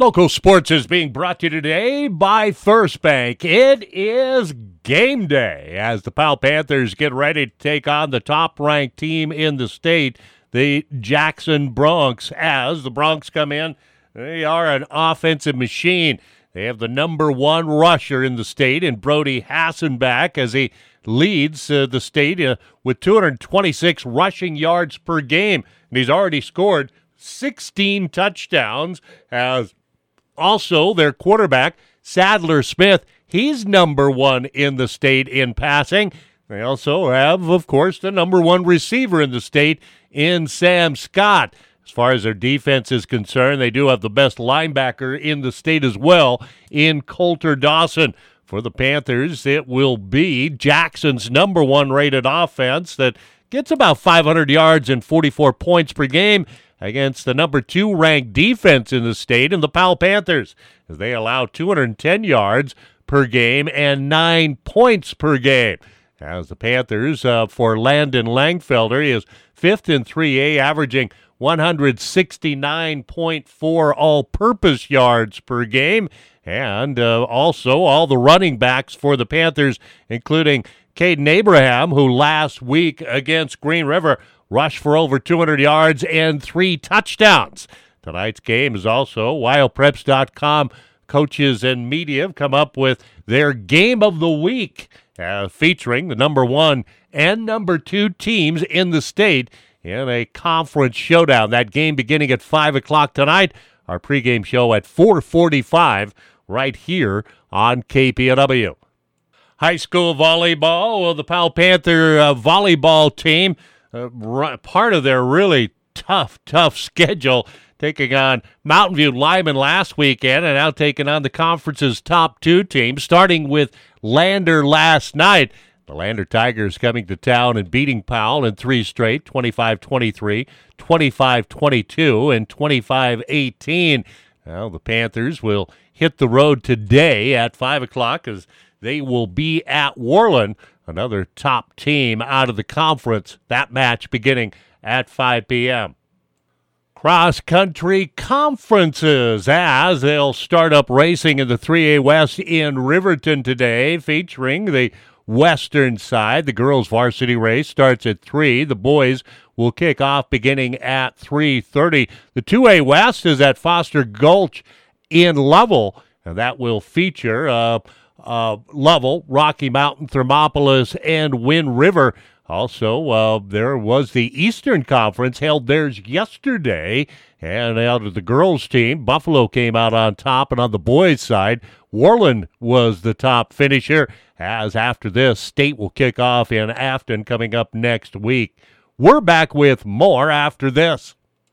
Local sports is being brought to you today by First Bank. It is game day as the Powell Panthers get ready to take on the top-ranked team in the state, the Jackson Broncs. As the Broncs come in, they are an offensive machine. They have the number one rusher in the state in Brody Hassenbach as he leads the state with 226 rushing yards per game. And he's already scored 16 touchdowns. As also, their quarterback, Sadler Smith, he's number one in the state in passing. They also have, of course, the number one receiver in the state in Sam Scott. As far as their defense is concerned, they do have the best linebacker in the state as well in Coulter Dawson. For the Panthers, it will be Jackson's number one rated offense that gets about 500 yards and 44 points per game against the number two ranked defense in the state and the Powell Panthers, as they allow 210 yards per game and 9 points per game. As the Panthers, for Landon Langfelder, he is fifth in 3A, averaging 169.4 all-purpose yards per game. And also all the running backs for the Panthers, including Caden Abraham, who last week against Green River rushed for over 200 yards and 3 touchdowns. Tonight's game is also WildPreps.com coaches and media have come up with their game of the week, featuring the number one and number two teams in the state in a conference showdown. That game beginning at 5 o'clock tonight. Our pregame show at 4:45 right here on KPNW. High school volleyball, well, the Powell Panther volleyball team, part of their really tough schedule, taking on Mountain View Lyman last weekend and now taking on the conference's top two teams, starting with Lander last night. The Lander Tigers coming to town and beating Powell in 3 straight, 25-23, 25-22, and 25-18. Well, the Panthers will hit the road today at 5 o'clock as they will be at Worland, another top team out of the conference. That match beginning at 5 p.m. Cross-country conferences as they'll start up racing in the 3A West in Riverton today, featuring the western side. The girls' varsity race starts at 3. The boys will kick off beginning at 3:30. The 2A West is at Foster Gulch in Lovell, and that will feature Lovell, Rocky Mountain, Thermopolis, and Wind River. Also, there was the Eastern Conference, held theirs yesterday, and out of the girls' team, Buffalo came out on top, and on the boys' side, Worland was the top finisher, as after this, State will kick off in Afton coming up next week. We're back with more after this.